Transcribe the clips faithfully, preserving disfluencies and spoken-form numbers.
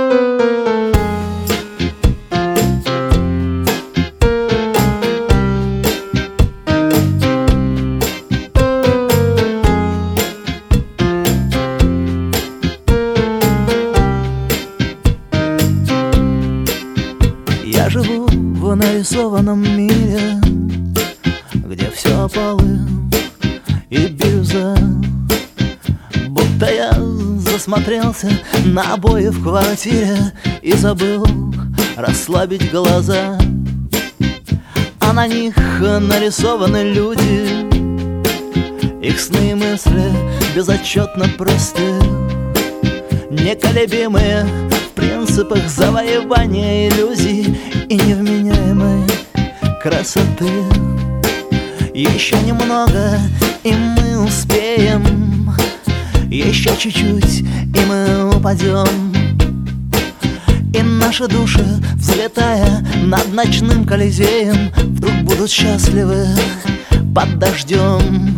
Я живу в нарисованном мире, где все опалы и бирюза. Будто я засмотрелся на обои в квартире и забыл расслабить глаза. А на них нарисованы люди, их сны и мысли безотчетно просты, неколебимые в принципах завоевания иллюзий и невменяемой красоты. Еще немного, и мы успеем, еще чуть-чуть, и мы упадем. И наши души, взлетая над ночным Колизеем, вдруг будут счастливы под дождем.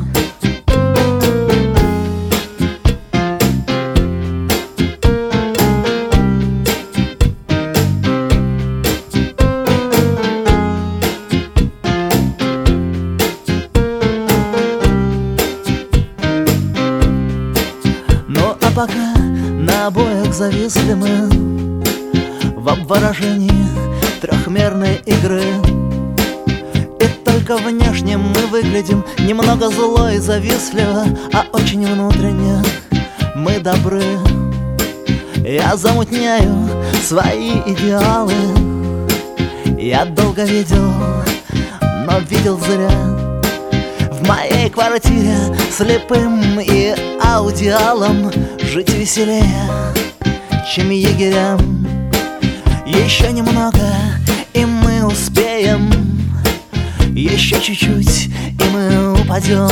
Пока на обоях зависли мы в обворожении трехмерной игры, и только внешне мы выглядим немного зло и завистливо, а очень внутренне мы добры. Я замутняю свои идеалы, я долго видел, но видел зря. В моей квартире слепым и аудиалом жить веселее, чем егерям. Еще немного, и мы успеем, еще чуть-чуть, и мы упадем.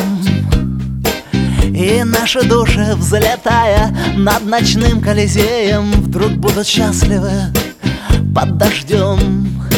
И наши души, взлетая над ночным Колизеем, вдруг будут счастливы под дождем.